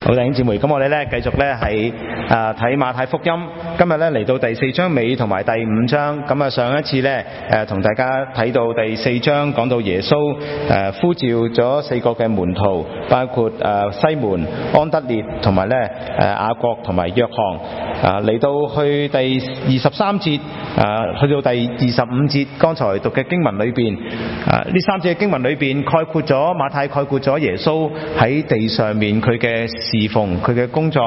好，弟兄姊妹，咁我哋咧繼續咧係睇馬太福音，今日咧嚟到第4章尾同埋第5章。咁啊上一次咧同大家睇到第4章講到耶穌呼召咗4個嘅門徒，包括西門、安德烈同埋咧雅各同埋約翰。嚟到去第23節去到第25節，剛才讀嘅經文裏邊，呢3節嘅經文裏邊概括咗馬太概括咗耶穌喺地上面佢嘅侍奉，佢嘅工作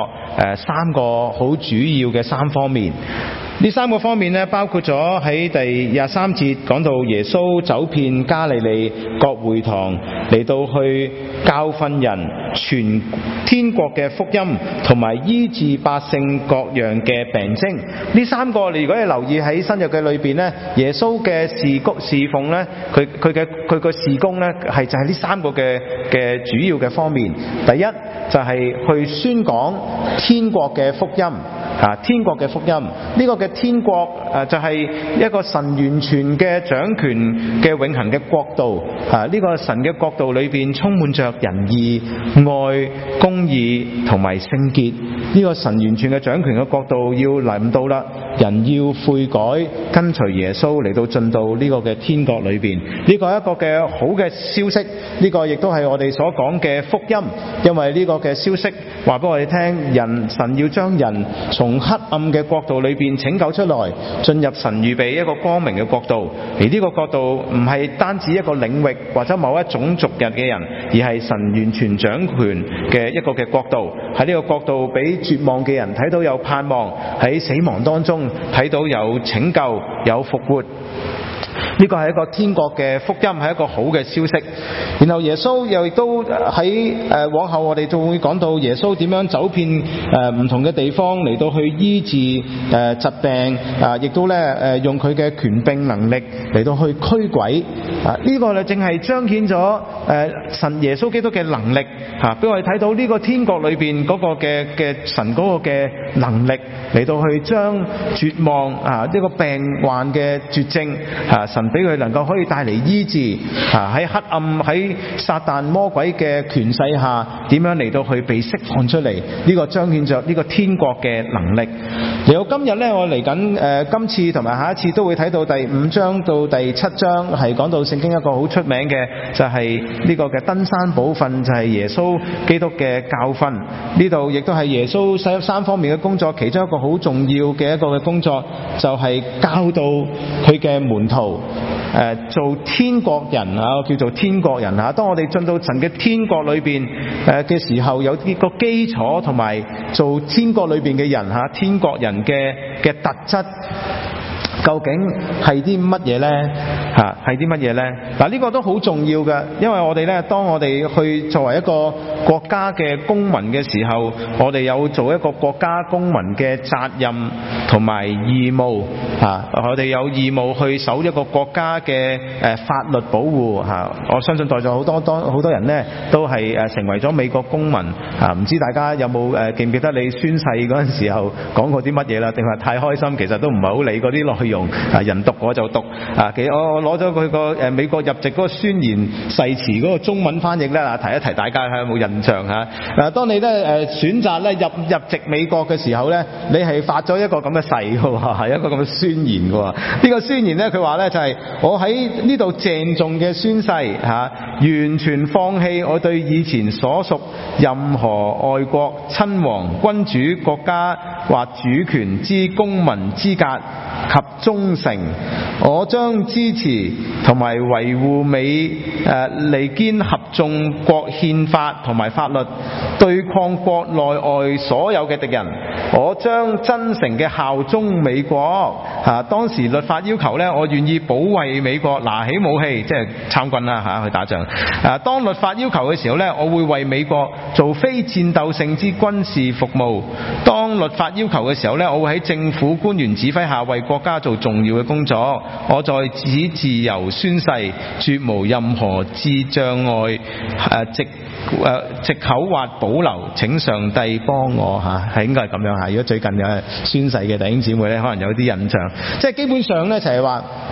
3個好主要嘅3方面。呢3個方面呢，包括咗喺第23節講到耶穌走遍加利利各會堂，嚟到去教訓人，傳天國嘅福音，同埋醫治百姓各樣嘅病徵。呢3個你如果你留意喺新約嘅裏邊呢，耶穌嘅侍奉呢，佢個事工呢，係就係呢3個嘅主要嘅方面。第一就係去宣講天國嘅福音。天國嘅福音，呢個嘅天國就係一個神完全嘅掌權嘅永恆嘅國度。呢個神嘅國度裏邊充滿着仁義、愛、公義同埋聖潔。呢個神完全嘅掌權嘅國度要臨到啦，人要悔改，跟隨耶穌嚟到進到呢個嘅天國裏邊。呢個係一個嘅好嘅消息，呢個亦都係我哋所講嘅福音。因為呢個嘅消息話俾我哋聽，神要將人從黑暗嘅國度裏邊拯救出來，進入神預備一個光明嘅國度。而呢個國度唔係單止一個領域或者某一種族人嘅人，而係神完全掌權嘅一個嘅國度。喺呢個國度俾絕望嘅人睇到有盼望，喺死亡當中睇到有拯救、有復活。呢個係一個天國嘅福音，係一個好嘅消息。然後耶穌又亦都喺往後我哋仲會講到耶穌點樣走遍唔同嘅地方嚟到去醫治疾病，亦都咧用佢嘅權柄能力嚟到去驅鬼。呢個咧正係彰顯咗神耶穌基督嘅能力俾我哋睇到呢個天國裏邊嗰個嘅神嗰個嘅能力嚟到去將絕望呢個病患嘅絕症神俾佢能夠可以帶嚟醫治，喺黑暗喺撒旦魔鬼嘅權勢下點樣嚟到去被釋放出嚟。呢個彰顯着呢個天國嘅能力。嚟到今日呢，我嚟緊今次同埋下一次都會睇到第5章到第7章，係講到聖經一個好出名嘅就係呢個嘅登山寶訓，就係耶穌基督嘅教訓。呢度亦都係耶穌3方面嘅工作其中一個好重要嘅一個嘅工作，就係教導佢嘅門徒做天國人叫做天國人當我哋進到神嘅天國裏邊嘅時候，有啲個基礎同埋做天國裏邊嘅人天國人嘅特質究竟係啲乜嘢呢？係啲乜嘢呢？呢個都好重要嘅，因為我哋呢，當我哋去作為一個國家嘅公民嘅時候，我哋有做一個國家公民嘅責任同埋義務我哋有義務去守一個國家嘅法律保護我相信在座好多人呢，都係成為咗美國公民唔知大家有冇記唔記得你宣誓嗰陣時候講過啲乜嘢啦？定係太開心，其實都唔係好理嗰啲內容人讀我就讀我攞咗佢個美國入籍嗰個宣言誓詞嗰個中文翻譯咧，提一提大家有冇印象當你咧選擇咧入籍美國嘅時候咧，你係發咗一個咁嘅誓嘅喎，係一個咁嘅宣言嘅喎。呢個宣言咧，佢話咧就係我喺呢度鄭重嘅宣誓完全放棄我對以前所屬任何外國親王君主國家或主權之公民資格及忠誠，我將支持同埋維護美利堅合眾國憲法同埋法律，對抗國內外所有嘅敵人。我將真誠嘅效忠美國。當時律法要求呢，我願意保衛美國，拿起武器即係參軍啦去打仗。當律法要求嘅時候呢，我會為美國做非戰鬥性之軍事服務。當律法要求嘅時候呢，我會喺政府官員指揮下為國家做重要嘅工作。我在此自由宣誓，絕無任何障礙藉口或保留，請上帝幫我係應該係咁樣如果最近有宣誓嘅弟兄姊妹咧，可能有啲印象，即係基本上咧就係話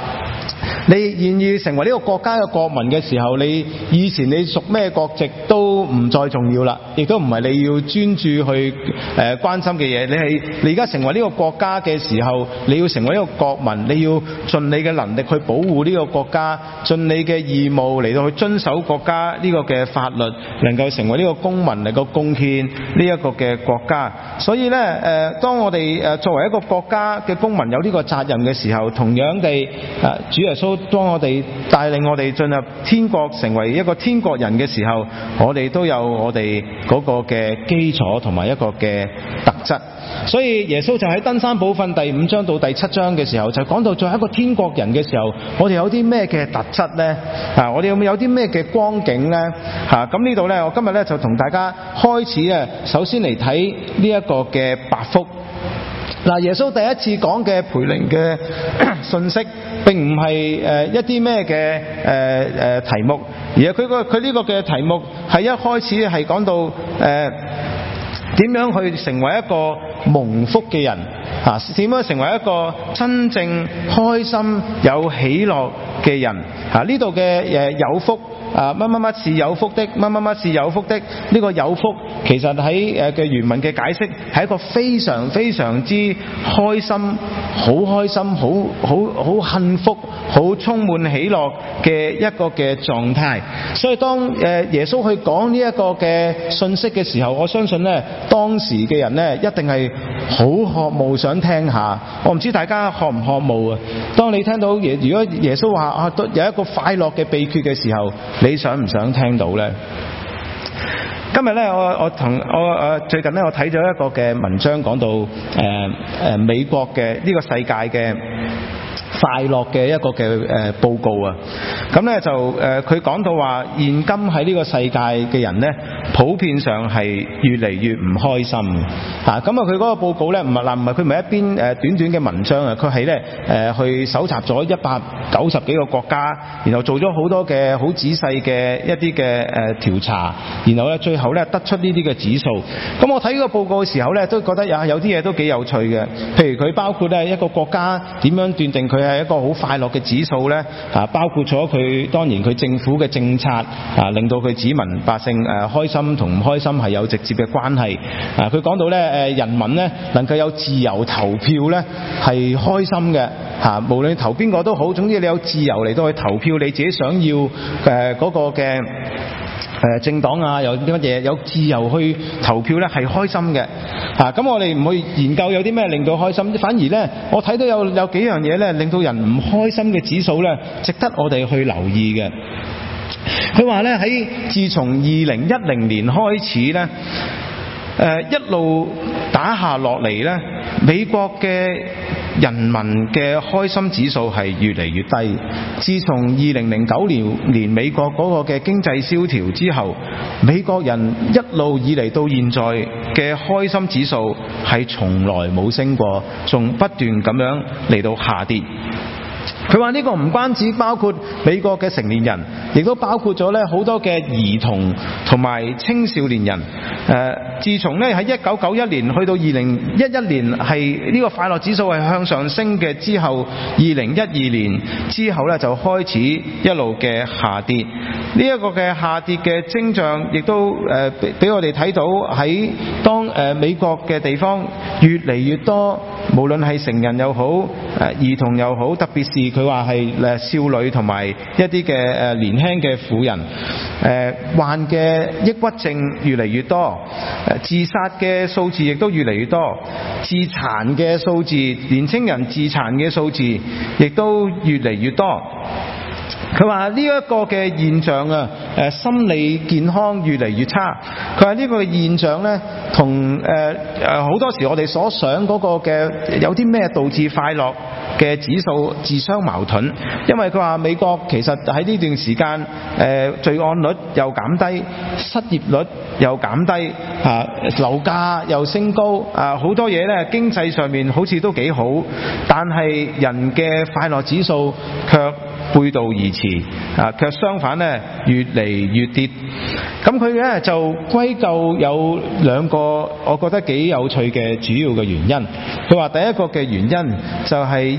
你願意成為呢個國家嘅國民嘅時候，你以前你屬咩國籍都唔再重要啦，亦都唔係你要專注去關心嘅嘢。你而家成為呢個國家嘅時候，你要成為一個國民，你要盡你嘅能力去保護呢個國家，盡你嘅義務嚟到去遵守國家呢個嘅法律，能夠成為呢個公民，能夠貢獻呢一個嘅國家。所以呢，當我哋作為一個國家嘅公民有呢個責任嘅時候，同樣地，主耶穌當我哋帶領我哋進入天國，成為一個天國人嘅時候，我哋都有我哋嗰個嘅基礎同埋一個嘅特質。所以耶穌就喺登山寶訓第5章到第7章嘅時候，就講到作為一個天國人嘅時候，我哋有啲咩嘅特質呢？我哋有啲咩嘅光景呢？咁呢度呢，我今日呢就同大家開始啊，首先嚟睇呢一個嘅八福。耶穌第一次講嘅培靈嘅信息並唔係一啲咩嘅題目，而係佢呢個嘅題目係一開始係講到點樣去成為一個蒙福嘅人，點樣成為一個真正開心有喜樂嘅人。呢度嘅有福乜乜乜是有福的，乜乜乜是有福的，呢個有福其實喺嘅原文嘅解釋係一個非常非常之開心，好開心，好幸福，好充滿喜樂嘅一個嘅狀態。所以當耶穌去講呢一個嘅信息嘅時候，我相信呢當時嘅人呢一定係好渴慕想聽下。我唔知大家渴唔渴慕啊？當你聽到如果耶穌話有一個快樂嘅秘訣嘅時候，你想唔想聽到呢？今日呢，我最近呢，我睇咗一個嘅文章，講到美國嘅呢個世界嘅快樂嘅一個嘅報告啊。咁呢就佢講到話，現今喺呢個世界嘅人呢，普遍上係越嚟越唔開心。咁啊，佢嗰個報告呢，佢唔係一篇短短嘅文章啊，佢係呢去搜集咗190幾個國家，然後做咗好多嘅好仔細嘅一啲嘅調查，然後呢最後呢得出呢啲嘅指數。咁我睇呢個報告嘅時候呢，都覺得有啲嘢都幾有趣嘅。譬如佢包括呢一個國家點樣斷定佢係一個好快樂嘅指數呢？包括咗佢當然佢政府嘅政策令到佢子民百姓開心同唔開心係有直接嘅關係。佢講到呢人民呢能夠有自由投票呢係開心嘅。無論投邊個都好，總之你有自由嚟到去投票，你自己想要嗰個嘅政黨有啲乜嘢有自由去投票呢係開心嘅。咁我哋唔去研究有啲咩令到開心，反而呢我睇到有幾樣嘢呢令到人唔開心嘅指數呢值得我哋去留意嘅。佢話呢喺自從2010年開始呢一路打下落嚟呢，美國嘅人民嘅開心指數係越嚟越低。自從2009年美國嗰個嘅經濟蕭條之後，美國人一路以嚟到現在嘅開心指數係從來冇升過，仲不斷咁樣嚟到下跌。佢話呢個唔單止包括美國嘅成年人，亦都包括咗咧好多嘅兒童同埋青少年人。自從咧喺1991年去到2011年係呢個快樂指數係向上升嘅之後，2012年之後咧就開始一路嘅下跌。呢一個嘅下跌嘅徵象亦都俾我哋睇到喺當美國嘅地方越嚟越多，無論係成人又好兒童又好，特別是佢話係少女同埋一啲嘅年輕嘅婦人患嘅抑鬱症越嚟越多，自殺嘅數字亦都越嚟越多，自殘嘅數字，年輕人自殘嘅數字亦都越嚟越多。佢話呢一個嘅現象心理健康越嚟越差。佢話呢個現象呢，同好多時我哋所想嗰個嘅有啲咩導致快樂嘅指數自相矛盾。因為佢話美國其實喺呢段時間罪案率又減低，失業率又減低，樓價又升高，好多嘢呢經濟上面好似都幾好，但係人嘅快樂指數卻背道而馳，卻相反呢越嚟越跌。咁佢呢就歸咎有兩個我覺得幾有趣嘅主要嘅原因。佢話第一個嘅原因就係因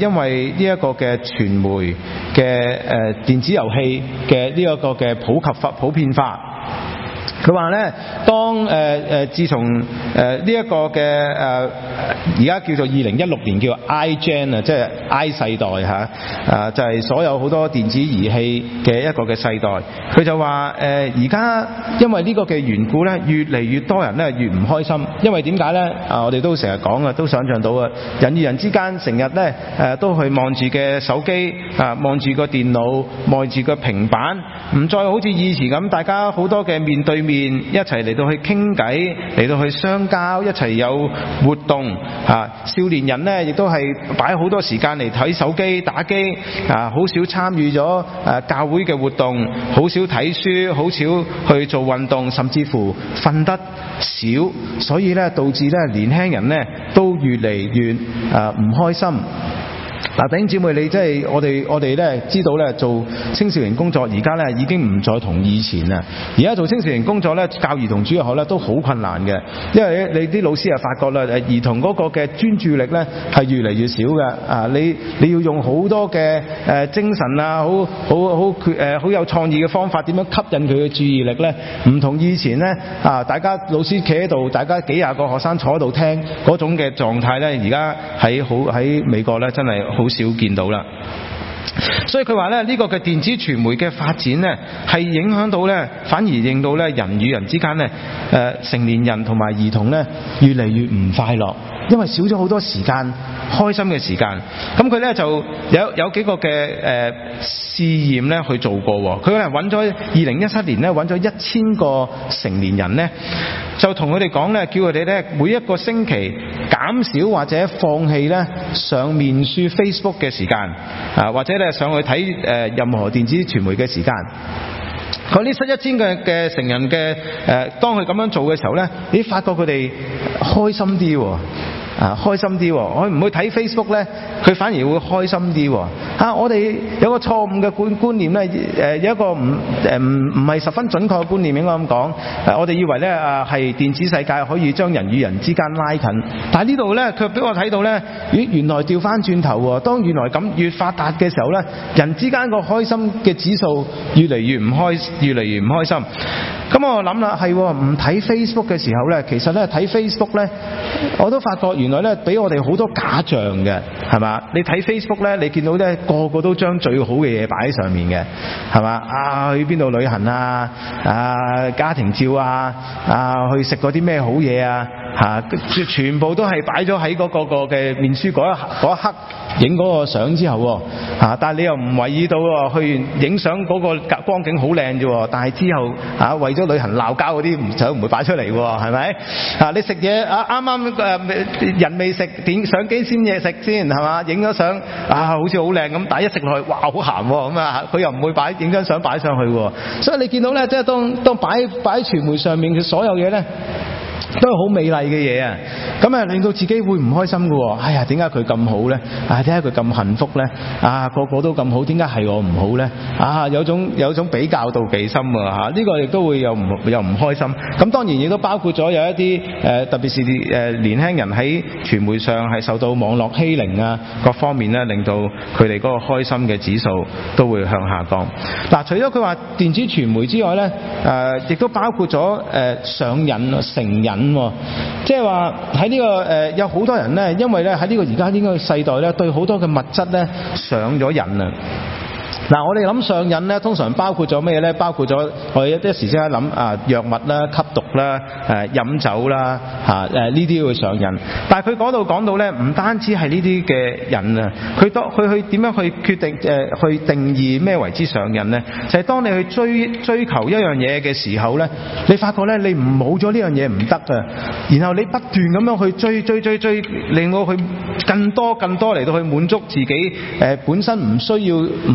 因為呢一個嘅傳媒嘅電子遊戲嘅呢一個嘅普遍化。佢話咧，當自從呢一個嘅而家叫做2016年叫 iGen 啊，即係 I 世代嚇，就係所有好多電子儀器嘅一個嘅世代。佢就話而家因為呢個嘅緣故咧，越嚟越多人咧越唔開心，因為點解咧？我哋都成日講啊，都想像到啊，人與人之間成日咧都去望住嘅手機啊，望住個電腦，望住個平板，唔再好似以前咁，大家好多嘅面對面一齊嚟到去傾偈，嚟到去相交，一齊有活動啊！少年人呢亦都係擺好多時間嚟睇手機打機啊，好少參與咗教會嘅活動，好少睇書，好少去做運動，甚至乎瞓得少，所以呢導致呢年輕人呢都越嚟越唔開心。嗱，弟兄姊妹，你即係我哋咧知道咧做青少年工作，而家咧已經唔再同以前啦。而家做青少年工作咧，教兒童主日學咧都好困難嘅，因為你啲老師啊發覺啦，兒童嗰個嘅專注力咧係越嚟越少嘅。啊，你要用好多嘅精神啊，好有創意嘅方法，點樣吸引佢嘅注意力咧？唔同以前咧大家老師企喺度，大家幾廿個學生坐喺度聽嗰種嘅狀態咧，而家喺美國咧真係好少見到啦。所以佢話咧，呢個嘅電子傳媒嘅發展呢，係影響到呢，反而令到呢人與人之間呢，成年人同埋兒童呢，越嚟越唔快樂，因為少咗好多時間，開心嘅時間。咁佢呢就有幾個嘅試驗呢去做過。佢呢揾咗2017年呢揾咗1000個成年人呢，就同佢哋講呢，叫佢哋呢每一個星期減少或者放棄呢上面書 Facebook 嘅時間啊，或者咧上去睇任何電子傳媒嘅時間。佢呢1000嘅成人嘅當佢咁樣做嘅時候呢，你發覺佢哋開心啲喎。開心啲喎，我唔會睇 Facebook 呢，佢反而會開心啲喎。我哋有個錯誤嘅觀念呢，有一個唔係十分準確嘅觀念應該咁講。我哋以為呢係電子世界可以將人與人之間拉近，但係呢度呢，佢俾我睇到呢，原來調翻轉頭喎。當原來咁越發達嘅時候呢，人之間個開心嘅指數越嚟越唔開心。咁我諗啦，係唔睇 Facebook 嘅時候呢，其實呢睇 Facebook 呢，我都發覺原來呢俾我哋好多假象嘅，係嘛？你睇 Facebook 呢，你見到呢個個都將最好嘅嘢擺喺上面嘅，係嘛？去邊度旅行啊？家庭照啊？去食嗰啲咩好嘢啊？全部都係擺咗喺嗰個嘅面書嗰一刻影嗰個相之後但係你又唔為意到去影相嗰個光景好靚啫，但係之後為咗旅行鬧交嗰啲相唔會擺出嚟喎，係咪？你食嘢啱啱人未食，點相機先嘢食先，係嘛？影咗相好似好靚咁，但係一食落去哇好鹹喎，咁佢又唔會影張相擺上去喎。所以你見到咧，即係當擺喺傳媒上面嘅所有嘢咧，都係好美麗嘅嘢啊！咁令到自己會唔開心嘅喎。哎呀，點解佢咁好呢？點解佢咁幸福呢？個個都咁好，點解係我唔好呢？有種比較妒忌心啊！呢個亦都會又唔開心。咁當然亦都包括咗有一啲特別是年輕人喺傳媒上係受到網絡欺凌啊，各方面呢，令到佢哋嗰個開心嘅指數都會向下降。嗱，除咗佢話電子傳媒之外呢，亦都包括咗上癮成癮。即係話喺呢個有好多人呢，因為咧喺呢個而家呢個世代咧，對好多嘅物質呢上咗癮啊！嗱，我哋諗上癮咧，通常包括咗咩咧？包括咗我哋一時即刻諗藥物啦、吸毒啦、飲酒啦呢啲會上癮。但係佢講到咧，唔單止係呢啲嘅癮啊，佢去點樣去決定去定義咩為之上癮咧？就係當你去追求一樣嘢嘅時候咧，你發覺咧你唔冇咗呢樣嘢唔得啊，然後你不斷咁樣去追，令到佢更多嚟到去滿足自己本身唔係真係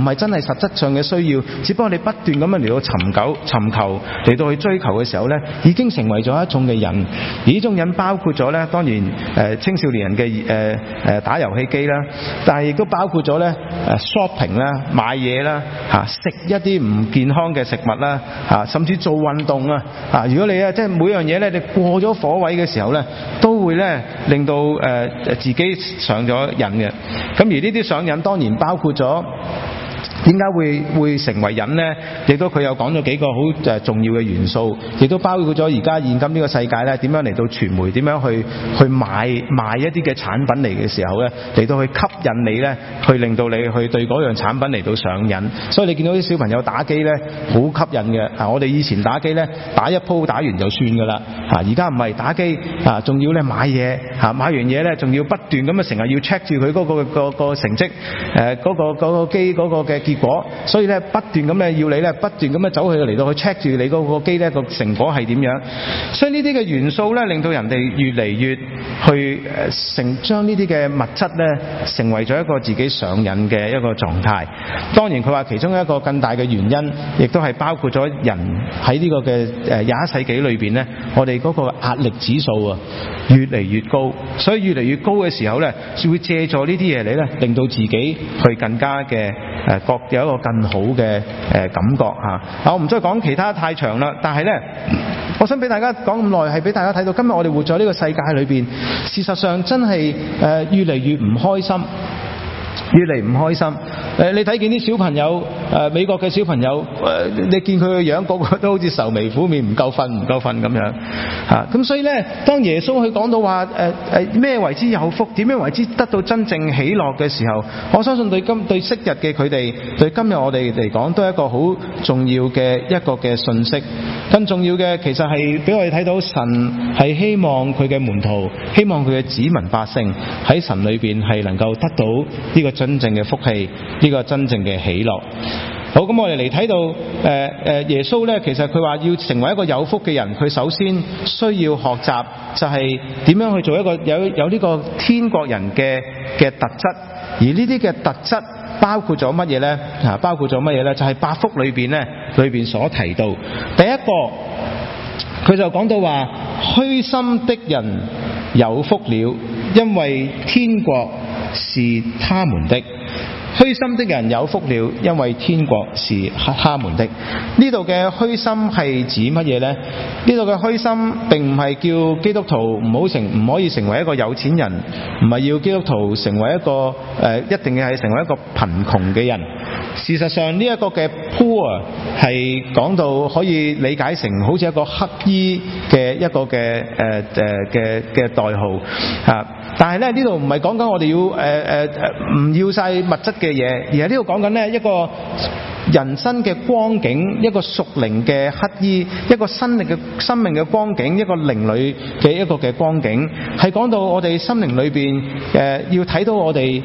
實質上嘅需要，只不過你不斷咁樣嚟到尋求嚟到去追求嘅時候呢，已經成為咗一種嘅癮。而呢種癮包括咗呢，當然青少年人嘅打遊戲機啦，但係亦都包括咗呢shopping 啦、買嘢啦、食一啲唔健康嘅食物啦、甚至做運動啊。如果你即係每樣嘢呢，你過咗火位嘅時候呢，都會呢令到自己上咗癮嘅。咁而呢啲上癮當然包括咗點解會成為癮呢？亦都佢有講咗幾個好重要嘅元素，亦都包括咗而家現今呢個世界呢，點樣嚟到傳媒點樣去賣一啲嘅產品嚟嘅時候呢，嚟到去吸引你呢，去令到你去對嗰樣產品嚟到上癮。所以你見到啲小朋友打機呢，好吸引嘅。我哋以前打機呢，打一鋪打完就算㗎啦。而家唔係打機仲要呢買嘢買完嘢呢，仲要不斷咁成日要 check 住佢嗰個成績嗰個機嗰個嘅結果，所以咧不斷咁要你咧不斷咁走去嚟到去 check 住你嗰個機咧個成果係點樣。所以呢啲嘅元素咧令到人哋越嚟越去將呢啲嘅物質咧成為咗一個自己上癮嘅一個狀態。當然佢話其中一個更大嘅原因，亦都係包括咗人喺呢個嘅21世紀裏邊咧，我哋嗰個壓力指數越嚟越高，所以越嚟越高嘅時候咧，會借助呢啲嘢嚟咧令到自己去更加嘅有一個更好嘅感覺嚇。我唔再講其他太長啦，但係呢，我想俾大家講咁耐，係俾大家睇到今日我哋活在呢個世界裏邊，事實上真係越嚟越唔開心。越嚟唔開心。你睇見啲小朋友，美國嘅小朋友，你見佢個樣，個個都好似愁眉苦面，唔夠瞓咁樣。咁所以呢，當耶穌去講到話咩為之有福，點樣為之得到真正喜樂嘅時候，我相信對昔日嘅佢哋，對今日我哋嚟講，都係一個好重要嘅一個嘅信息。更重要嘅其實係俾我哋睇到神係希望佢嘅門徒，希望佢嘅子民百姓喺神裏邊係能夠得到呢個真正嘅福氣，呢個真正嘅喜樂。好，咁我哋嚟睇到耶穌呢，其實佢話要成為一個有福嘅人，佢首先需要學習就係點樣去做一個有呢個天國人嘅特質。而呢啲嘅特質包括咗乜嘢呢？包括咗乜嘢呢？就係八福裏邊所提到。第一個佢就講到話，虛心的人有福了，因為天國是他們的。虛心的人有福了，因為天國是他們的。呢度嘅虛心係指乜嘢呢？呢度嘅虛心並唔係叫基督徒唔可以成為一個有錢人，唔係要基督徒成為一個一定係成為一個貧窮嘅人。事實上呢一個嘅 poor 係講到可以理解成好似一個乞衣嘅一個嘅代號。但係咧呢度唔係講緊我哋要唔要晒物質嘅嘢，而係呢度講緊呢一個人生嘅光景，一個屬靈嘅乞衣，一個生命嘅光景，一個靈裏嘅一個嘅光景，係講到我哋心靈裏邊要睇到我哋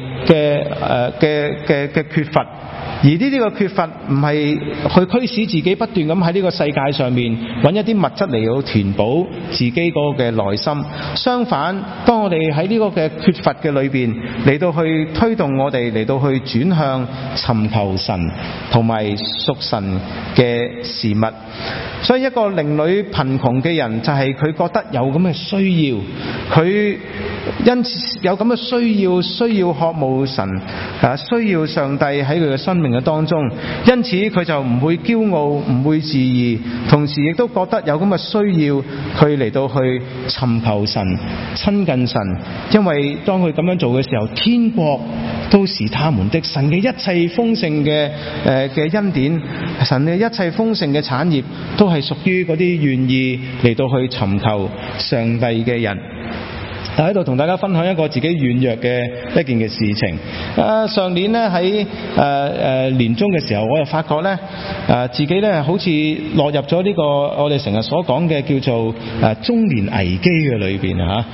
嘅缺乏。而呢啲嘅缺乏唔係去驅使自己不斷咁喺呢個世界上面揾一啲物質嚟到填補自己嗰個嘅內心。相反，當我哋喺呢個嘅缺乏嘅裏邊嚟到去推動我哋嚟到去轉向尋求神同埋屬神嘅事物。所以一個靈裏貧窮嘅人就係佢覺得有咁嘅需要，佢因此有咁嘅需要渴慕神需要上帝喺佢嘅生命嘅當中，因此佢就唔會驕傲，唔會自義，同時亦都覺得有咁嘅需要佢嚟到去尋求神親近神。因為當佢咁樣做嘅時候，天國都是他們的。神嘅一切豐盛嘅恩典，神嘅一切豐盛嘅產業都係屬於嗰啲願意嚟到去尋求上帝嘅人。喺度同大家分享一個自己軟弱嘅一件嘅事情。上年呢，喺年中嘅時候，我就發覺呢，自己呢好似落入咗呢個我哋成日所講嘅叫做中年危機嘅裏邊嚇。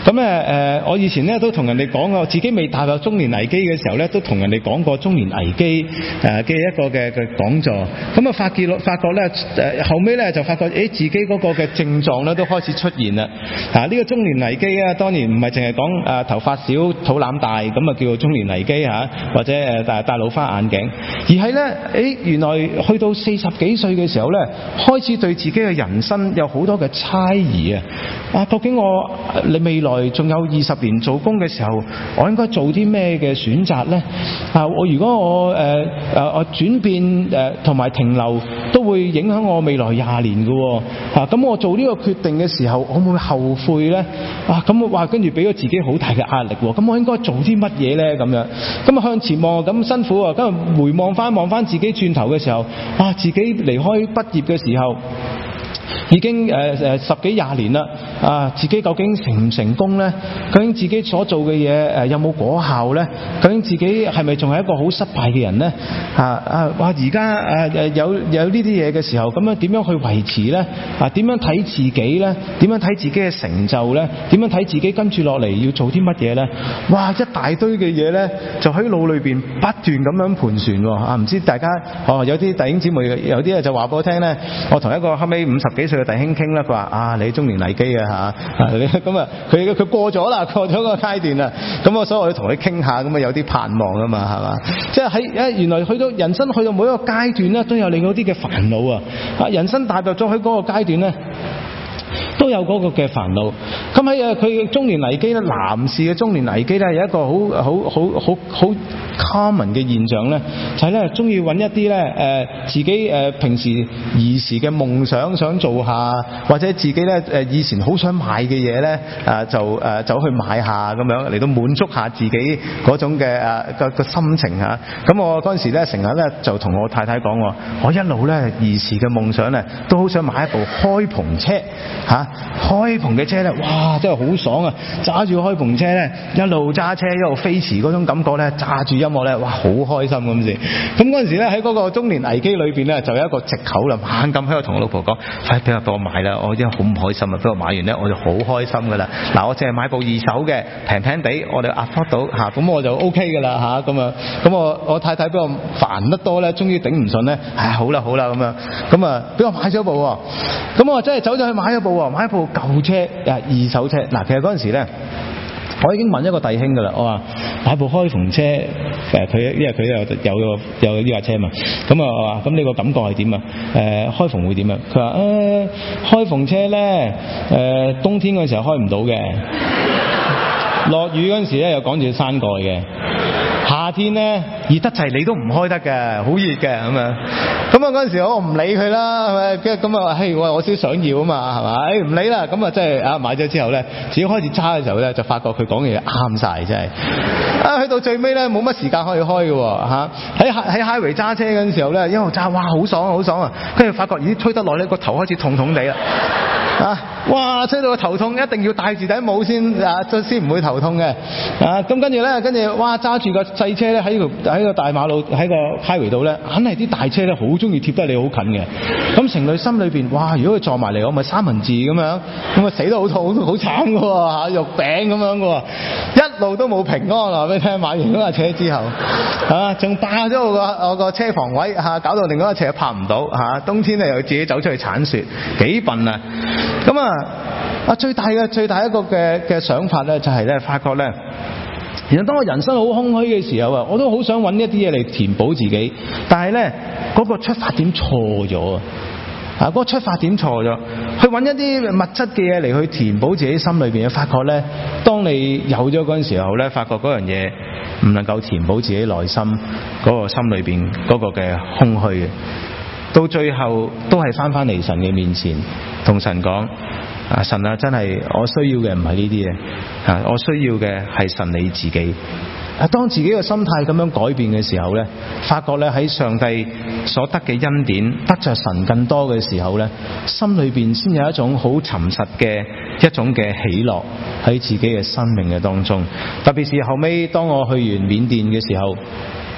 咁我以前咧都同人哋講過，自己未踏入中年危機嘅時候咧，都同人哋講過中年危機嘅一個嘅講座。咁啊發覺咧後尾咧就發覺自己嗰個嘅症狀咧都開始出現啦。呢個中年危機啊，當然唔係淨係講頭髮少、肚腩大咁啊叫做中年危機或者戴老花眼鏡，而係咧原來去到40幾歲嘅時候咧，開始對自己嘅人生有好多嘅猜疑啊！究竟你未來仲有20年做工嘅時候，我應該做啲咩嘅選擇呢？如果我轉變同埋停留，都會影響我未來20年嘅喎。咁我做呢個決定嘅時候，我會唔會後悔呢？咁跟住俾咗自己好大嘅壓力喎。咁我應該做啲乜嘢呢？咁向前望咁辛苦啊！咁回望翻自己轉頭嘅時候，自己離開畢業嘅時候，已經10幾20年啦，自己究竟成唔成功呢？究竟自己所做嘅嘢有冇果效呢？究竟自己係咪仲係一個好失敗嘅人呢？而家有呢啲嘢嘅時候，咁樣點樣去維持呢？點樣睇自己呢？點樣睇自己嘅成就呢？點樣睇自己跟住落嚟要做啲乜嘢呢？哇！一大堆嘅嘢呢，就喺腦裏邊不斷咁樣盤旋喎。唔知大家有啲弟兄姊妹有啲就話俾我聽呢，我同一個後尾50幾歲嘅弟兄傾啦，佢話你中年危機啊咁啊佢過咗啦，過咗個階段啦，咁我所以我要同佢傾下，咁啊有啲盼望啊嘛，係嘛？即係原來去到人生去到每一個階段咧，都有另外啲嘅煩惱啊！人生踏入咗喺嗰個階段咧，都有嗰個嘅煩惱。咁喺佢嘅中年危機咧，男士嘅中年危機咧，有一個好 common 嘅現象咧，就係咧中意揾一啲咧自己平時兒時嘅夢想做下，或者自己咧以前好想買嘅嘢咧就走去買下咁樣嚟到滿足下自己嗰種嘅個心情嚇。咁我嗰陣時咧成日咧就同我太太講，我一路咧兒時嘅夢想咧都好想買一部開篷車開篷嘅車咧，哇真係好爽啊！揸住開篷車咧，一路揸車一路飛馳嗰種感覺咧，揸住音樂咧，哇好開心咁先。咁嗰陣時咧喺嗰個中年危機裏邊咧，就有一個藉口啦，猛咁喺度同我老婆講，快俾我買啦！我真係好唔開心啊！俾我買完咧，我就好開心噶啦。嗱，我淨係買部二手嘅，平地，我哋 afford 到嚇，咁我就 OK 噶啦嚇，咁我太太俾我煩得多咧，終於頂唔順咧，好啦咁啊俾我買咗部喎，咁我真係走咗去買咗部舊車二手車。嗱，其實嗰陣時咧，我已經問一個弟兄噶啦，我話買部開篷車，因為佢有呢架車嘛，咁啊我話咁你個感覺係點啊？開篷會點啊？佢話開篷車咧冬天嗰陣時候開唔到嘅，落雨嗰陣時咧又趕住山蓋嘅，夏天咧熱得滯你都唔開得嘅，好熱嘅咁啊！咁啊嗰陣時我唔理佢啦，係咪？跟住咁啊，我少想要啊嘛，係咪？唔理啦，咁啊真係買咗之後咧，自己開始揸嘅時候咧，就發覺佢講嘅嘢啱晒，真係去到最尾咧冇乜時間可以開嘅嚇。喺 highway 揸車嗰陣時候咧，一路揸哇好爽啊！跟住發覺吹得耐咧，個頭開始痛痛地啦。哇！吹到個頭痛，一定要戴住頂帽先唔會頭痛嘅。咁跟住哇揸住個細車咧喺個大馬路喺個 highway 度咧，肯係啲大車咧好中意貼得你好近嘅。咁情侶心裏邊哇，如果佢撞埋嚟，我咪三文治咁樣，咁啊死得好痛好慘嘅喎，肉餅咁樣嘅喎，一路都冇平安話俾你聽。買完嗰架車之後，仲霸咗我個車房位搞到另外一架車泊唔到冬天咧又要自己走出去鏟雪，幾笨啊！咁最大一個嘅想法咧，就係咧發覺咧，其實當我人生好空虛嘅時候我都好想揾一啲嘢嚟填補自己，但係咧嗰個出發點錯咗嗰個出發點錯咗，去揾一啲物質嘅嘢嚟去填補自己心裏邊嘅，發覺咧，當你有咗嗰陣時候咧，發覺嗰樣嘢唔能夠填補自己內心嗰個心裏邊嗰個嘅空虛嘅，到最後都係翻嚟神嘅面前，同神講：神啊，真係我需要嘅唔係呢啲嘢，我需要嘅係神你自己。當自己嘅心態咁樣改變嘅時候呢，發覺咧喺上帝所得嘅恩典，得着神更多嘅時候呢，心裏邊先有一種好沉實嘅一種嘅喜樂喺自己嘅生命嘅當中。特別是後尾當我去完緬甸嘅時候，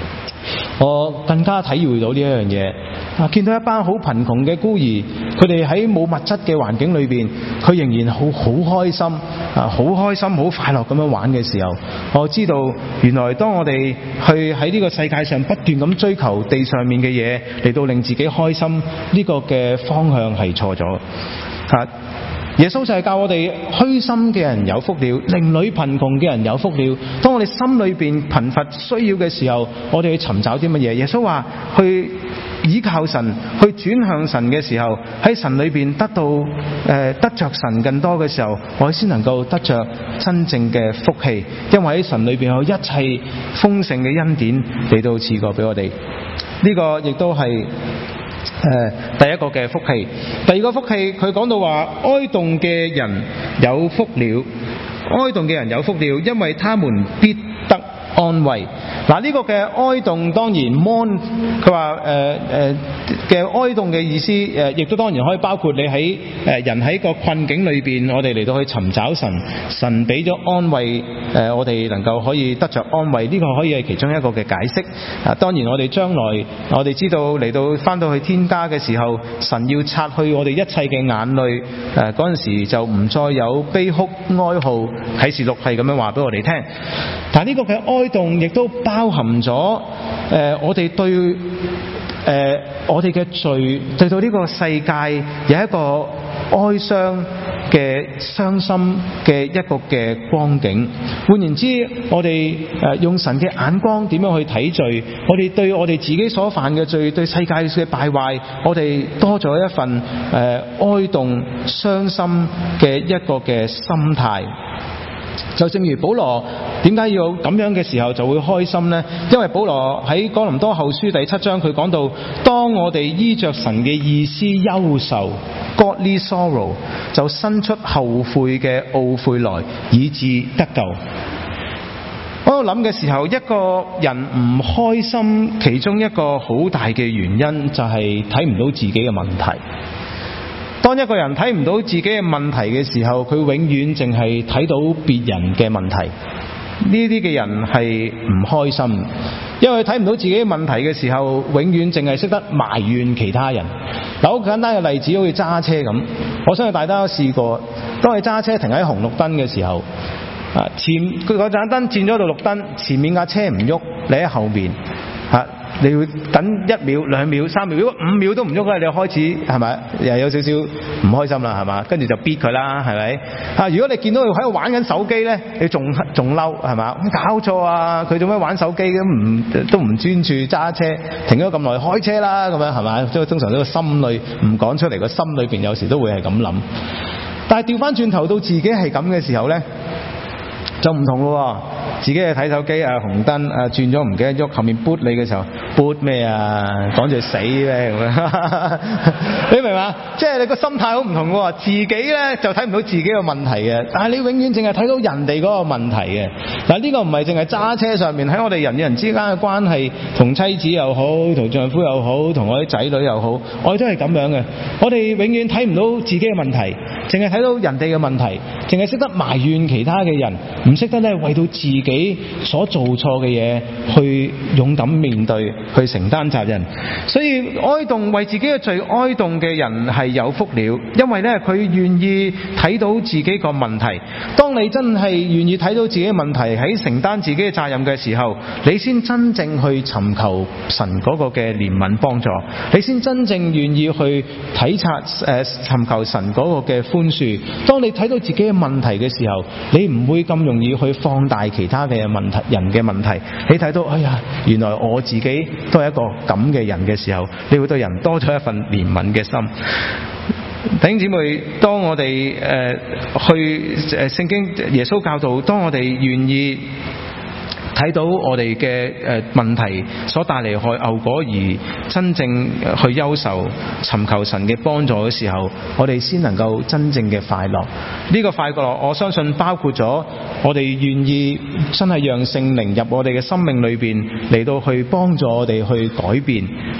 我更加體會到呢一樣嘢。見到一班好貧窮嘅孤兒，佢哋喺冇物質嘅環境裏邊，佢仍然好開心，好開心、好快樂咁樣玩嘅時候，我知道原來當我哋去喺呢個世界上不斷咁追求地上面嘅嘢嚟到令自己開心，呢個嘅方向係錯咗。耶穌就係教我哋虛心嘅人有福了，靈裏貧窮嘅人有福了。當我哋心裏邊貧乏需要嘅時候，我哋去尋找啲乜嘢？耶穌話去倚靠神，去轉向神嘅時候，喺神裏邊得着神更多嘅時候，我哋先能夠得着真正嘅福氣。因為喺神裏邊有一切豐盛嘅恩典嚟到賜過俾我哋。呢個亦都係第一個嘅福氣。第二個福氣，佢講到話哀慟嘅人有福了，哀慟嘅人有福了，因為他們必得安慰。呢個嘅哀慟當然 mourn， 佢話嘅哀慟嘅意思亦都當然可以包括你喺人喺個困境裏邊，我哋嚟到去尋找神，神俾咗安慰，我哋能夠可以得着安慰，呢個可以係其中一個嘅解釋。當然我哋將來我哋知道嚟到翻到去天家嘅時候，神要擦去我哋一切嘅眼淚，嗰陣時就唔再有悲哭哀號。啟示錄係咁樣話俾我哋聽。但係呢個嘅哀慟亦都包含咗我哋對我哋嘅罪，對到呢個世界有一個哀傷嘅傷心嘅一個嘅光景。換言之，我哋用神嘅眼光點樣去睇罪，我哋對我哋自己所犯嘅罪，對世界嘅敗壞，我哋多咗一份哀慟傷心嘅一個嘅心態。就正如保羅點解要咁樣嘅時候就會開心呢？因為保羅喺哥林多後書第7章佢講到，當我哋依着神嘅意思憂愁 godly sorrow， 就生出後悔嘅懊悔來，以致得救。我喺度諗嘅時候，一個人唔開心，其中一個好大嘅原因就係睇唔到自己嘅問題。當一個人睇唔到自己嘅問題嘅時候，佢永遠淨係睇到別人嘅問題。呢啲嘅人係唔開心，因為佢睇唔到自己嘅問題嘅時候，永遠淨係識得埋怨其他人。好簡單嘅例子，好似揸車咁，我相信大家都試過，當你揸車停喺紅綠燈嘅時候，佢嗰盞燈轉咗到綠燈，前面架車唔喐，你喺後面你要等1秒、2秒、3秒，如果5秒都唔喐咧，你就開始係咪又有少少唔開心啦，係嘛？跟住就逼佢啦，係咪？如果你見到佢喺度玩緊手機咧，你仲嬲係嘛？搞錯啊！佢做咩玩手機都唔專注揸車，停咗咁耐，開車啦咁樣係咪？即係通常都個心裏唔講出嚟，個心裏邊有時都會係咁諗。但係調翻轉頭到自己係咁嘅時候咧，就唔同咯。自己去睇手機紅燈轉咗唔記得喐，後面撥你嘅時候撥咩啊？趕住死咩咁樣？你明嘛？即係你個心態好唔同喎。自己咧就睇唔到自己個問題嘅，但係你永遠淨係睇到人哋嗰個問題嘅。呢個唔係淨係揸車上面，喺我哋人與人之間嘅關係，同妻子又好，同丈夫又好，同我啲仔女又好，我哋都係咁樣嘅。我哋永遠睇唔到自己嘅問題，淨係睇到人哋嘅問題，淨係識得埋怨其他嘅人，唔識得咧為到自己所做錯嘅嘢去勇敢面對，去承擔責任。所以哀慟為自己嘅罪哀慟嘅人係有福了，因為咧佢願意睇到自己個問題。當你真係願意睇到自己嘅問題，喺承擔自己嘅責任嘅時候，你先真正去尋求神嗰個嘅憐憫幫助，你先真正願意去體察尋求神嗰個嘅寬恕。當你睇到自己嘅問題嘅時候，你唔會咁容易去放大其他嘅問題，人嘅問題。你睇到哎呀，原來我自己都係一個咁嘅人嘅時候，你會對人多咗一份憐憫嘅心。弟兄姊妹，當我哋去聖經耶穌教導，當我哋願意睇到我哋嘅問題所帶嚟嘅後果，而真正去憂愁尋求神嘅幫助嘅時候，我哋先能夠真正嘅快樂。呢個快樂我相信包括咗我哋願意真係讓聖靈入我哋嘅生命裏邊，嚟到去幫助我哋去改變，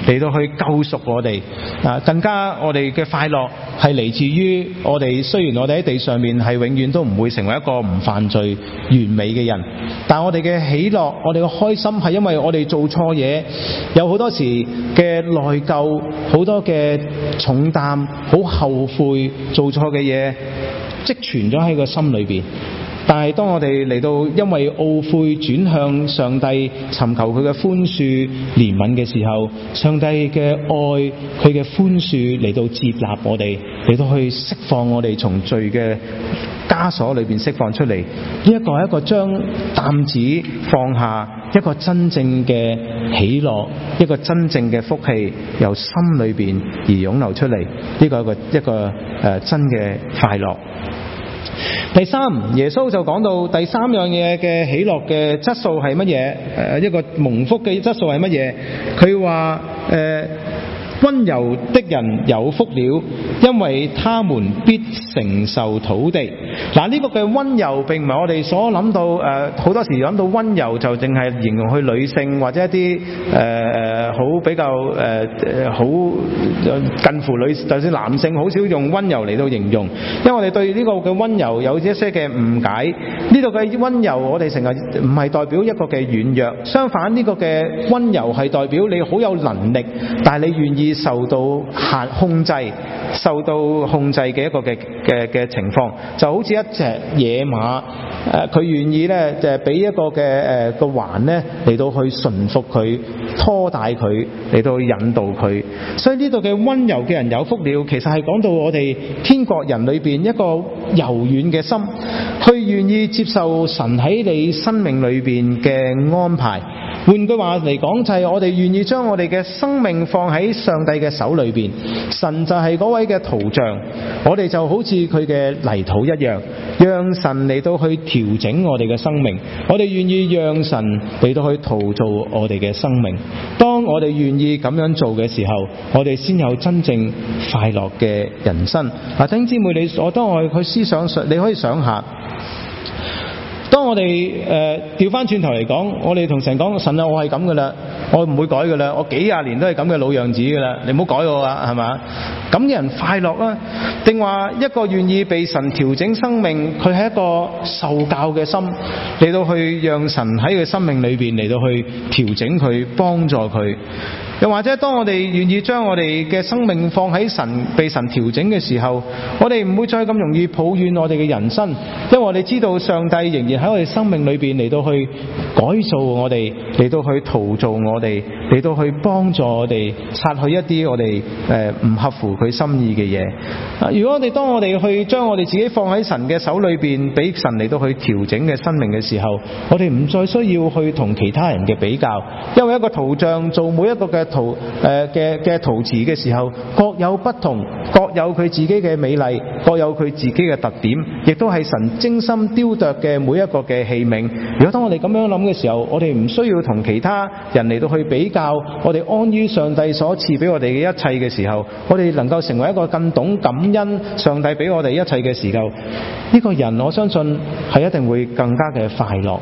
嚟到去救贖我哋。更加我哋嘅快樂係嚟自於我哋，雖然我哋喺地上面係永遠都唔會成為一個唔犯罪完美嘅人，但我哋嘅喜樂，我哋嘅開心係因為我哋做錯嘢，有好多時嘅內疚，好多嘅重擔，好後悔做錯嘅嘢積存咗喺個心裏邊。但係當我哋嚟到因為懊悔轉向上帝尋求佢嘅寬恕憐憫嘅時候，上帝嘅愛佢嘅寬恕嚟到接納我哋，嚟到去釋放我哋從罪嘅枷鎖裏邊釋放出嚟。呢一個係一個將擔子放下，一個真正嘅喜樂，一個真正嘅福氣由心裏邊而湧流出嚟。呢個係一個真嘅快樂。第三，耶穌就講到第三樣嘢嘅喜樂嘅質素係乜嘢？一個蒙福嘅質素係乜嘢？佢話溫柔的人有福了，因為他們必承受土地。嗱，呢個嘅溫柔並唔係我哋所諗到好多時諗到溫柔就淨係形容去女性或者一啲好比較好近乎女，就算男性好少用溫柔嚟到形容，因為我哋對呢個嘅溫柔有一些嘅誤解。呢度嘅溫柔我哋成日唔係代表一個嘅軟弱，相反呢個嘅溫柔係代表你好有能力，但係你願意受到控制嘅一個嘅情況，就好似一隻野馬，佢願意咧就係俾一個嘅個環咧嚟到去馴服佢，拖帶佢，嚟到去引導佢。所以呢度嘅溫柔嘅人有福了，其實係講到我哋天國人裏邊一個柔軟嘅心，去願意接受神喺你生命裏邊嘅安排。換句話嚟講，就係我哋願意將我哋嘅生命放喺上帝嘅手裏邊，神就係嗰位嘅陶匠，我哋就好似佢嘅泥土一樣，讓神嚟到去調整我哋嘅生命。我哋願意讓神嚟到去陶造我哋嘅生命。當我哋願意咁樣做嘅時候，我哋先有真正快樂嘅人生。弟兄姊妹，當我去思想，你可以想下，當我哋調翻轉頭嚟講，我哋同神講，神啊，我係咁噶啦，我唔會改噶啦，我幾廿年都係咁嘅老樣子噶啦，你唔好改我啊，係嘛？咁嘅人快樂啊？定話一個願意被神調整生命，佢係一個受教嘅心，嚟到去讓神喺佢生命裏邊嚟到去調整佢，幫助佢。又或者當我哋願意將我哋嘅生命放喺神被神調整嘅時候，我哋唔會再咁容易抱怨我哋嘅人生，因為我哋知道上帝仍然喺我哋生命裏邊嚟到去改造我哋，嚟到去陶造我哋，嚟到去幫助我哋擦去一啲我哋唔合乎佢心意嘅嘢。如果當我哋去將我哋自己放喺神嘅手裏邊，俾神嚟到去調整嘅生命嘅時候，我哋唔再需要去同其他人嘅比較，因為一個陶匠做每一個嘅陶瓷嘅時候，各有不同，各有佢自己嘅美麗，各有佢自己嘅特點，亦都係神精心雕琢嘅每一個嘅器皿。如果當我哋咁樣諗嘅時候，我哋唔需要同其他人嚟到去比較，我哋安於上帝所賜俾我哋嘅一切嘅時候，我哋能夠成為一個更懂感恩上帝俾我哋一切嘅時候，呢個人我相信係一定會更加嘅快樂。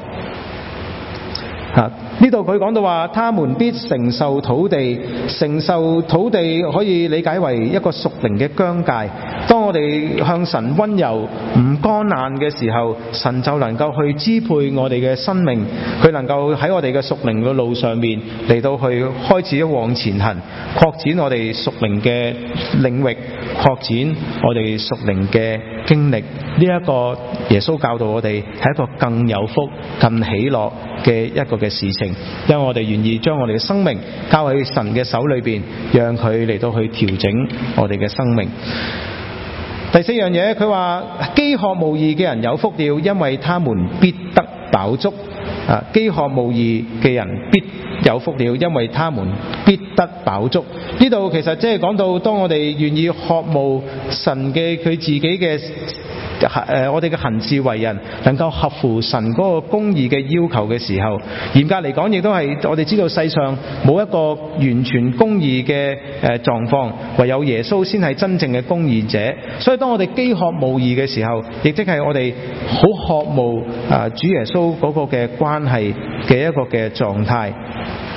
呢度佢講到話，他們必承受土地。承受土地可以理解為一個屬靈嘅疆界。當我哋向神溫柔唔乾爛嘅時候，神就能夠去支配我哋嘅生命，佢能夠喺我哋嘅屬靈嘅路上面嚟到去開始往前行，擴展我哋屬靈嘅領域，擴展我哋屬靈嘅經歷。呢一個耶穌教導我哋係一個更有福、更喜樂嘅一個嘅事情，因為我哋願意將我哋嘅生命交喺神嘅手裏邊，讓佢嚟到去調整我哋嘅生命。第四樣嘢，佢話飢渴慕義嘅人有福了，因為他們必得飽足。飢渴慕義嘅人必有福了，因為他們必得飽足。呢度其實即係講到，當我哋願意渴慕神嘅佢自己嘅我哋嘅行事為人能夠合乎神嗰個公義嘅要求嘅時候，嚴格嚟講亦都係我哋知道世上冇一個完全公義嘅狀況，唯有耶穌先係真正嘅公義者。所以當我哋飢渴慕義嘅時候，亦即係我哋好渴慕主耶穌嗰個嘅關係嘅一個嘅狀態。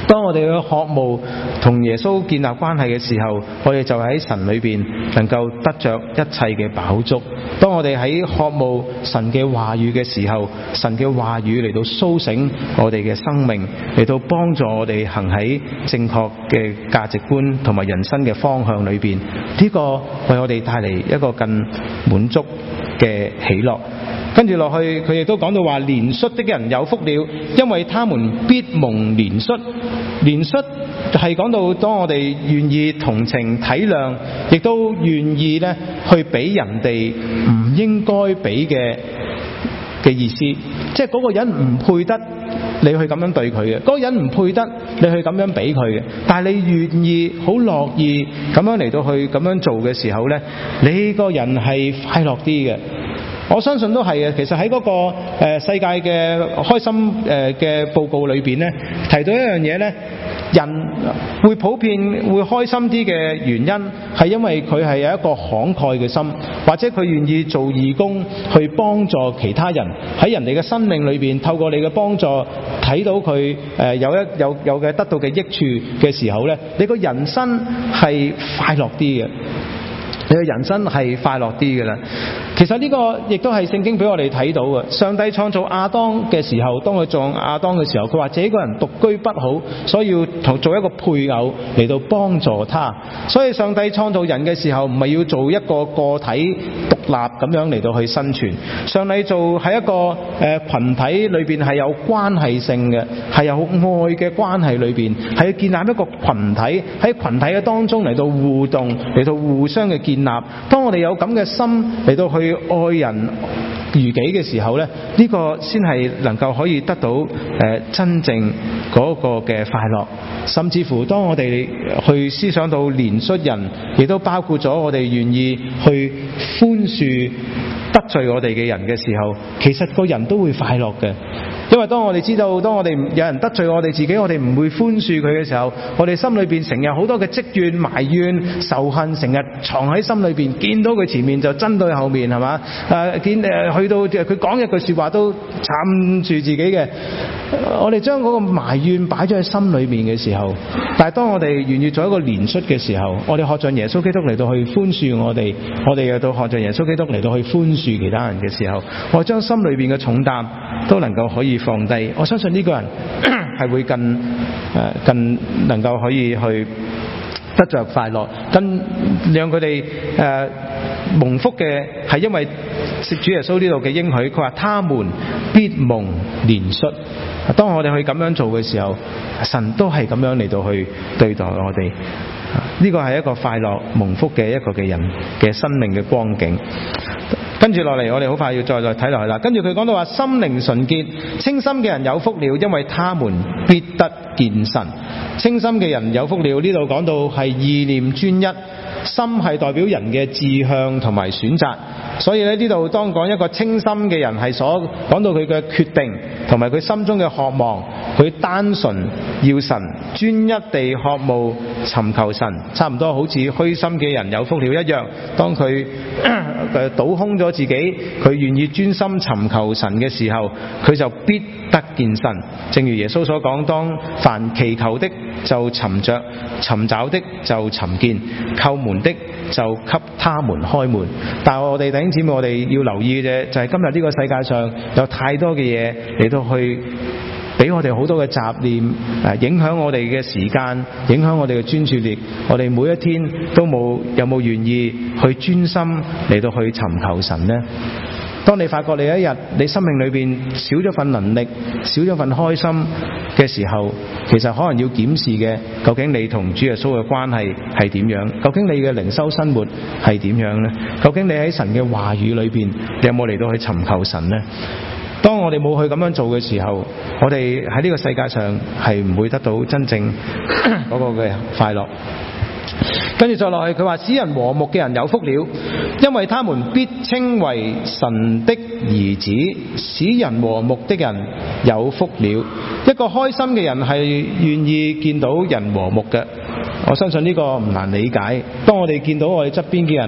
當我哋去渴慕同耶穌建立關係嘅時候，我哋就喺神裏邊能夠得着一切嘅飽足。當我哋喺渴慕神嘅話語嘅時候，神嘅話語嚟到蘇醒我哋嘅生命，嚟到幫助我哋行喺正確嘅價值觀同埋人生嘅方向裏邊，呢個為我哋帶嚟一個更滿足嘅喜樂。跟住落去，佢亦都講到話，憐恤的人有福了，因為他們必蒙憐恤。憐恤係講到當我哋願意同情體諒，亦都願意咧去俾人哋唔應該俾嘅意思，即係嗰個人唔配得你去咁樣對佢嘅，嗰個人唔配得你去咁樣俾佢嘅，但係你願意好樂意咁樣嚟到去咁樣做嘅時候咧，你個人係快樂啲嘅。我相信都係嘅。其實喺嗰個世界嘅開心嘅報告裏邊咧，提到一樣嘢咧，人會普遍會開心啲嘅原因係因為佢係有一個慷慨嘅心，或者佢願意做義工去幫助其他人，喺人哋嘅生命裏邊透過你嘅幫助睇到佢有嘅得到嘅益處嘅時候咧，你個人生係快樂啲嘅。你嘅人生係快樂啲嘅啦。其實呢個亦都係聖經俾我哋睇到嘅。上帝創造亞當嘅時候，當佢創亞當嘅時候，佢話這個人獨居不好，所以要做一個配偶嚟到幫助他。所以上帝創造人嘅時候，唔係要做一個個體獨立咁樣嚟到去生存。上帝做喺一個群體裏邊係有關係性嘅，係有愛嘅關係裏邊，係要建立一個群體，喺群體嘅當中嚟到互動，嚟到互相嘅建立。當我哋有咁嘅心嚟到去愛人如己嘅時候咧，呢個先係能夠可以得到真正嗰個嘅快樂。甚至乎當我哋去思想到憐恤人，亦都包括咗我哋願意去寬恕得罪我哋嘅人嘅時候，其實個人都會快樂嘅。因為當我哋知道，當我哋有人得罪我哋自己，我哋唔會寬恕佢嘅時候，我哋心裏邊成日好多嘅積怨埋怨仇恨，成日藏喺心裏邊，見到佢前面就針對後面，係嘛？去到佢講一句說話都撐住自己嘅。我哋將嗰個埋怨擺咗喺心裏面嘅時候，但係當我哋願意做一個憐恤嘅時候，我哋學像耶穌基督嚟到去寬恕我哋又到學像耶穌基督嚟到去寬恕其他人嘅時候，我將心裏邊嘅重擔都能夠可以放低。我相信呢個人係會更能夠可以去得着快樂，更讓佢哋蒙福嘅係因為主耶穌呢度嘅應許，佢話他們必蒙憐恤。當我哋去咁樣做嘅時候，神都係咁樣嚟到去對待我哋。呢個係一個快樂蒙福嘅一個嘅人嘅生命嘅光景。跟住落嚟，我哋好快要再睇落去啦。跟住佢講到話，心靈純潔、清心嘅人有福了，因為他們必得見神。清心嘅人有福了，呢度講到係意念專一，心係代表人嘅志向同埋選擇。所以呢度當講一個清心嘅人係所講到佢嘅決定同埋佢心中嘅渴望，佢單純要神，專一地渴慕尋求神，差唔多好似虛心嘅人有福了一樣。當佢倒空咗自己，佢願意專心尋求神嘅時候，佢就必得見神。正如耶穌所講，當凡祈求的就尋着，尋找的就尋見，叩門的就給他們開門。但係我哋弟兄姊妹，我哋要留意嘅就係今日呢個世界上有太多嘅嘢嚟到去俾我哋好多嘅雜念，影響我哋嘅時間，影響我哋嘅專注力。我哋每一天都有冇願意去專心嚟到去尋求神呢？當你發覺你一日你生命裏邊少咗份能力，少咗份開心嘅時候，其實可能要檢視嘅，究竟你同主耶穌嘅關係係點樣？究竟你嘅靈修生活係點樣呢？究竟你喺神嘅話語裏邊，你有冇嚟到去尋求神呢？當我哋冇去咁樣做嘅時候，我哋喺呢個世界上係唔會得到真正嗰個嘅快樂。跟住再落去，佢話使人和睦嘅人有福了，因為他們必稱為神的兒子。使人和睦的人有福了。一個開心嘅人係願意見到人和睦嘅。我相信呢個唔難理解。當我哋見到我哋側邊嘅人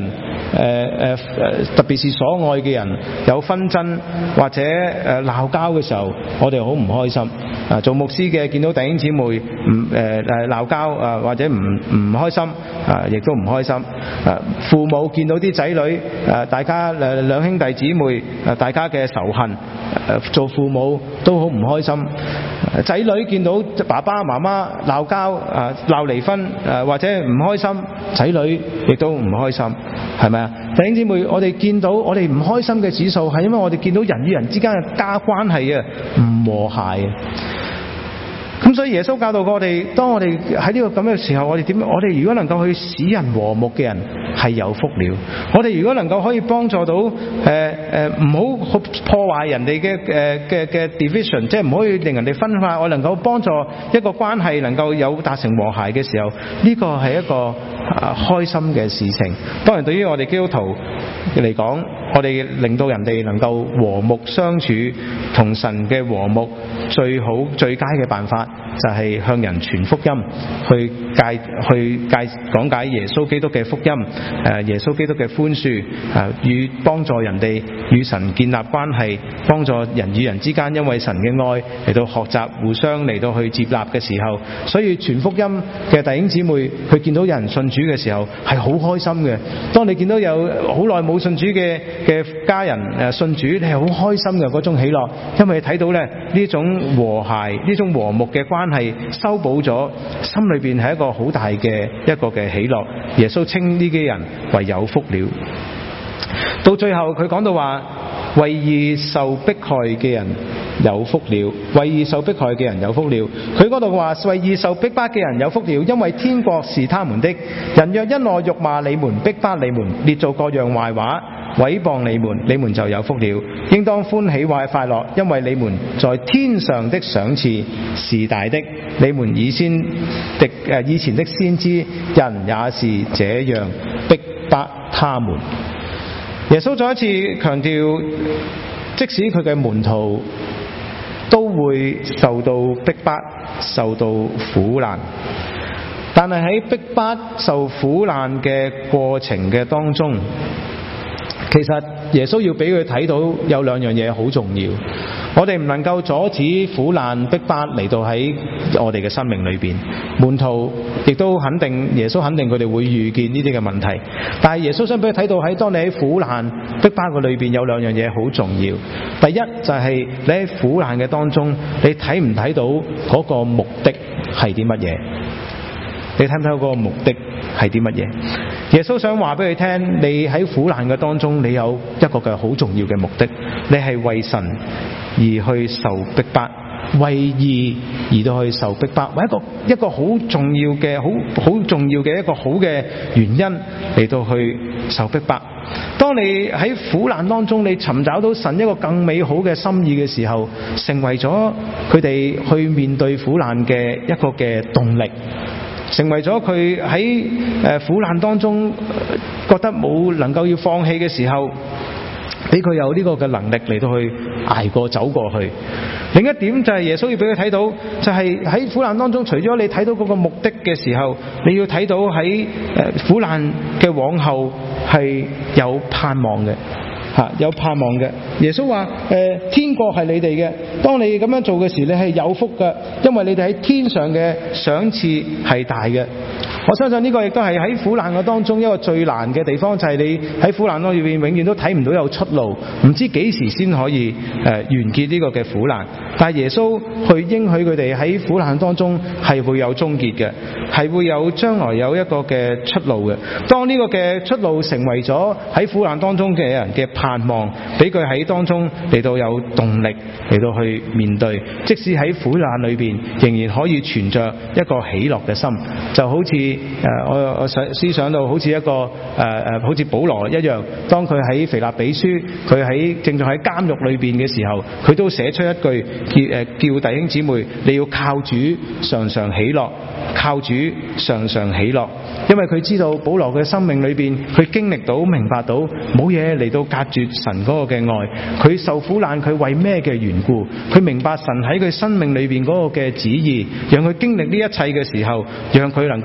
特別是所愛嘅人有紛爭或者鬧交嘅時候，我哋好唔開心。做牧師嘅見到弟兄姊妹鬧交或者唔開心亦都唔開心。父母見到啲仔女大家兩兄弟姊妹大家嘅仇恨，做父母都好唔開心。仔女見到爸爸媽媽鬧交鬧離婚或者唔開心，仔女亦都唔開心，係咪啊？弟兄姊妹，我哋見到我哋唔開心嘅指數係因為我哋見到人與人之間嘅家關係唔和諧。咁所以耶穌教導過我哋，當我哋喺呢個咁嘅時候，我哋如果能夠去使人和睦嘅人係有福了。我哋如果能夠可以幫助到唔好破壞人哋嘅 division， 即係唔可以令人哋分化，我能夠幫助一個關係能夠有達成和諧嘅時候，呢個係一個開心嘅事情。當然對於我哋基督徒嚟講，我哋令到人哋能夠和睦相處，同神嘅和睦最好最佳嘅辦法就係向人傳福音，去講解耶穌基督嘅福音，耶穌基督嘅寬恕，與幫助人哋與神建立關係，幫助人與人之間因為神嘅愛嚟到學習互相嚟到去接納嘅時候，所以傳福音嘅弟兄姊妹佢見到有人信主嘅時候係好開心嘅。當你見到有好耐冇信主嘅家人信主，你係好開心嘅嗰種喜樂，因為你睇到咧呢種和諧呢種和睦嘅關係修補咗，心裏邊係一個好大嘅一個嘅喜樂。耶穌稱呢啲人為有福了。到最後佢講到話，為義受迫害嘅人有福了，為義受迫害嘅人有福了。佢嗰度話，為義受逼迫嘅人有福了，因為天國是他們的。人若因我辱罵你們，逼迫你們，列做各樣壞話，毀謗你們就有福了。應當歡喜快樂，因為你們在天上的賞賜是大的。你們以前的先知人也是這樣逼迫他們。耶穌再一次強調，即使佢嘅門徒都會受到逼迫、受到苦難，但係喺逼迫、受苦難嘅過程嘅當中，其實耶穌要俾佢睇到有兩樣嘢好重要。我哋唔能夠阻止苦難逼迫嚟到喺我哋嘅生命裏邊，門徒亦都肯定，耶穌肯定佢哋會遇見呢啲嘅問題。但係耶穌想俾佢睇到，喺當你喺苦難逼迫嘅裏邊有兩樣嘢好重要。第一就係你喺苦難嘅當中，你睇唔睇到嗰個目的係啲乜嘢？你睇唔睇到嗰個目的係啲乜嘢？耶穌想話俾佢聽，你喺苦難嘅當中，你有一個嘅好重要嘅目的，你係為神而去受逼迫，為義而到去受逼迫，為一個好重要嘅好重要嘅一個好嘅原因嚟到去受逼迫。當你喺苦難當中，你尋找到神一個更美好嘅心意嘅時候，成為咗佢哋去面對苦難嘅一個嘅動力，成為咗佢喺苦難當中覺得冇能夠要放棄嘅時候，俾佢有呢個嘅能力嚟到去捱過走過去。另一點就係耶穌要俾佢睇到，就係喺苦難當中，除咗你睇到嗰個目的嘅時候，你要睇到喺苦難嘅往後係有盼望嘅。有盼望嘅。耶穌話天國係你哋嘅，當你咁樣做嘅時，你係有福嘅，因為你哋喺天上嘅賞賜係大嘅。我相信呢個亦都係喺苦難嘅當中一個最難嘅地方，就係你喺苦難當中永遠都睇唔到有出路，唔知幾時先可以完結呢個嘅苦難。但係耶穌去應許佢哋喺苦難當中係會有終結嘅，係會有將來有一個嘅出路嘅。當呢個嘅出路成為咗喺苦難當中嘅人嘅盼望，俾佢喺當中嚟到有動力嚟到去面對，即使喺苦難裏邊仍然可以存着一個喜樂嘅心，就好似我思想到好似一個好似保羅一樣，當佢喺腓立比書，佢正在喺監獄裏邊嘅時候，佢都寫出一句叫弟兄姊妹你要靠主常常喜樂，靠主常常喜樂。因為佢知道保羅嘅生命裏邊，佢經歷到明白到冇嘢嚟到隔絕神嗰個嘅愛，佢受苦難佢為咩嘅緣故，佢明白神喺佢生命裏邊嗰個嘅旨意，讓佢經歷呢一切嘅時候，讓佢能夠更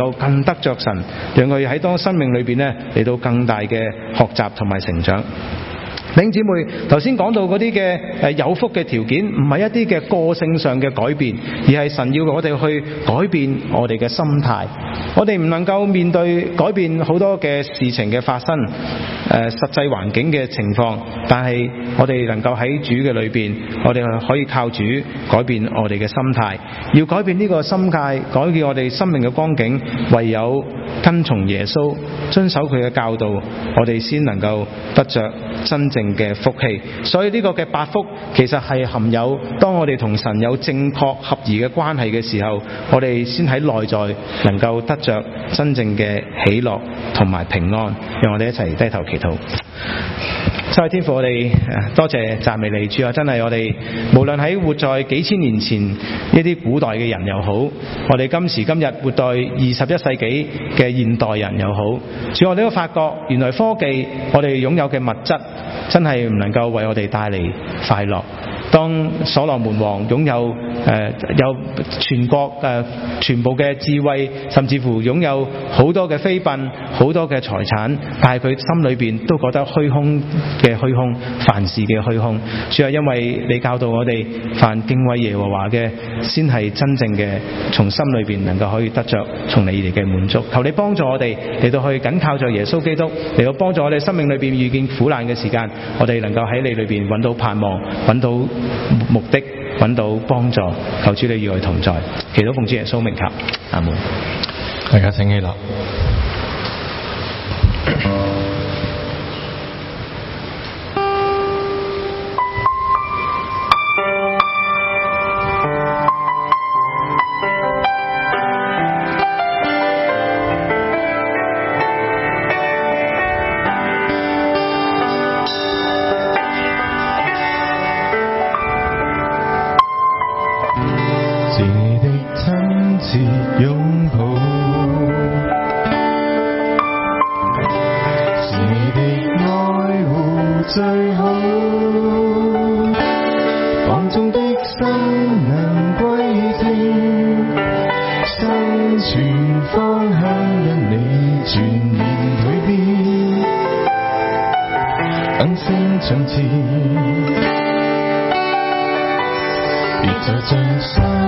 得着神，讓佢喺當生命裏邊咧嚟到更大嘅學習同埋成長。弟兄姊妹，頭先講到嗰啲嘅有福嘅條件，唔係一啲嘅個性上嘅改變，而係神要我哋去改變我哋嘅心態。我哋唔能夠面對改變好多嘅事情嘅發生，實際環境嘅情況，但係我哋能夠喺主嘅裏邊，我哋可以靠主改變我哋嘅心態。要改變呢個心態，改變我哋生命嘅光景，唯有跟從耶穌，遵守佢嘅教導，我哋先能夠得着真正嘅福氣。所以呢個嘅八福其實係含有，當我哋同神有正確合宜嘅關係嘅時候，我哋先喺內在能夠得着真正嘅喜樂同埋平安。讓我哋一齊低頭祈禱。真係天父，我哋多謝讚美你，主啊！真係我哋無論喺活在幾千年前一啲古代嘅人又好，我哋今時今日活在21世紀嘅現代人又好，主，我哋都發覺原來科技我哋擁有嘅物質真係唔能夠為我哋帶嚟快樂。當所羅門王擁有有全國全部嘅智慧，甚至乎擁有好多嘅妃嬪、好多嘅財產，但係佢心裏邊都覺得虛空嘅虛空，凡事嘅虛空。主啊，因為你教導我哋，凡敬畏耶和華嘅，先係真正嘅從心裏邊能夠可以得着從你而嚟嘅滿足。求你幫助我哋嚟到去緊靠着耶穌基督，嚟到幫助我哋生命裏邊遇見苦難嘅時間，我哋能夠喺你裏邊揾到盼望，揾到目的，揾到幫助。求主你與我同在，祈禱奉主耶穌名求，阿門。 大家請起立。 別再像